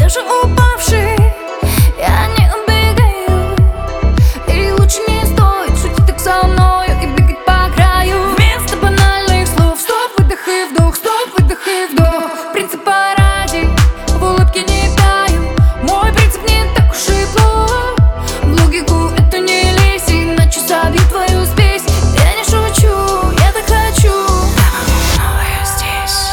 я же упавший, я не убегаю. И лучше не стоит шутить так со мною и бегать по краю. Вместо банальных слов стоп, выдох и вдох, стоп, выдох и вдох. Принципа ради в улыбке не таю. Мой принцип не так уж и плох. В логику это не лезь, иначе собью твою спесь. Я не шучу, я так хочу. Снова я здесь.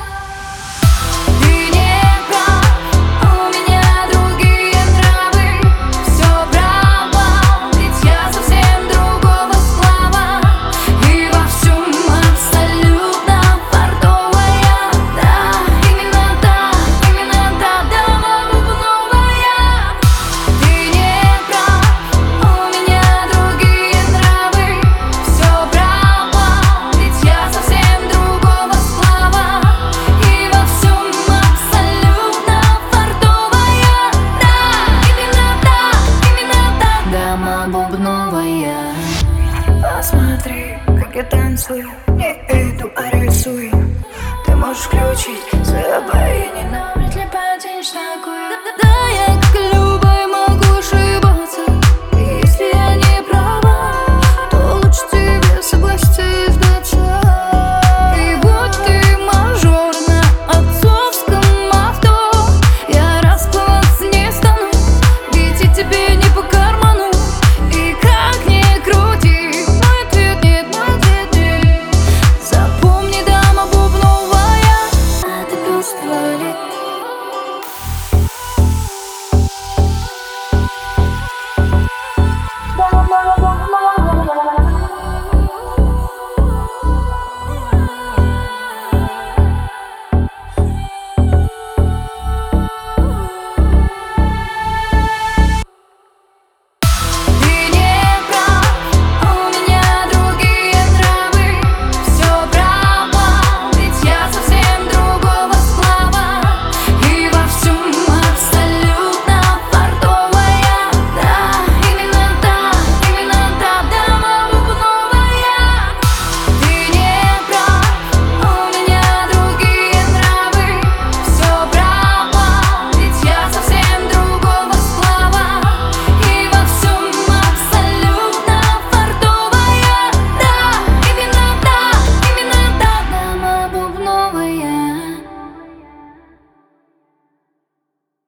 Ты не прав, у меня другие нравы. Все провал, ведь я совсем другого сплава. И во всем абсолютно фартовая. Да, именно так, дама бубновая. Ты не прав, у меня другие нравы. Все провал, ведь я совсем другого сплава. И во всем абсолютно фартовая. Да, именно так, дама бубновая. Посмотри, как я танцую, не иду, а рисую. Ты можешь включить свое обаяние, но вряд ли потянешь такую.